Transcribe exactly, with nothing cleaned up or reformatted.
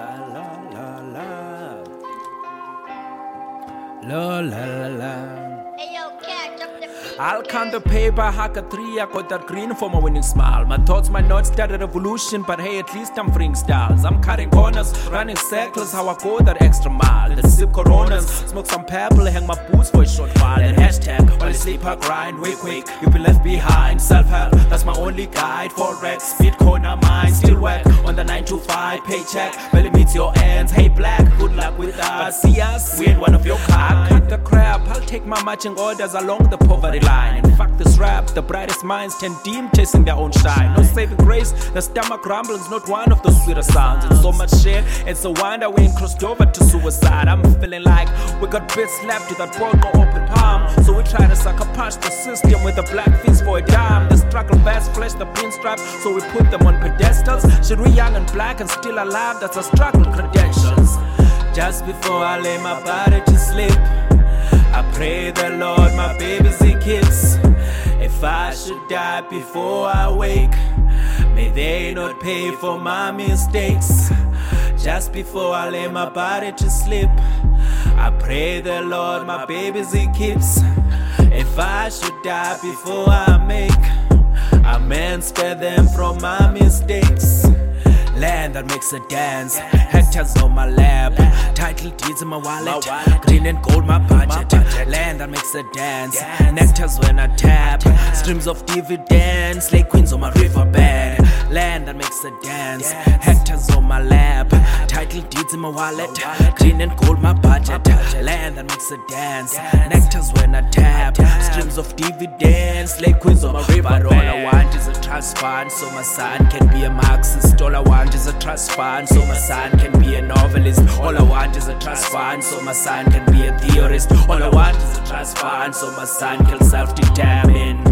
La la la la. La la la la. I'll count the paper, hack a three, I got that green for my winning smile. My thoughts might not start a revolution, but hey, at least I'm freeing styles. I'm cutting corners, running circles, how I go that extra mile. Then sip coronas, smoke some purple, hang my boots for a short while. Then hashtag, while I sleep I grind, wake wake, you've been left behind. Self-help, that's my only guide. Forex, Bitcoin, I'm mine, still work on the nine to five paycheck. Well, it meets your ends, hey black, good luck with us. See us, we ain't one of your kind. I cut the crap, I'll take my marching orders along the poverty line. And fuck this rap, the brightest minds tend dim, chasing their own shine. No saving grace, the stomach rumbling's not one of the sweeter sounds. It's so much shit, it's a wonder we ain't crossed over to suicide. I'm feeling like we got bits slapped with that world no open palm. So we try to sucker punch the system with a black fist for a dime. The struggle vast flesh the pinstripes, so we put them on pedestals. Should we young and black and still alive, that's a struggle credentials. Just before I lay my body to sleep, I pray the Lord my babies he keeps. If I should die before I wake, may they not pay for my mistakes. Just before I lay my body to sleep, I pray the Lord my babies he keeps. If I should die before I make, amen, spare them from my mistakes. Land that makes a dance, hectares on my lap, title deeds in my wallet, green and gold my budget. Land that makes a dance, nectars when I tap, streams of dividends, slay queens on my riverbed. Land that makes a dance, hectares on my lap, title deeds in my wallet, green and gold my budget. Land that makes a dance, nectars when I tap, streams of dividends, slay queens on my riverbed. But all I want is a trust fund, so my son can be a Marxist. All I want is a trust fund, so my son can be a novelist. All I want is a trust fund, so my son can be a theorist. All I want is a trust fund, so my son can self-determine.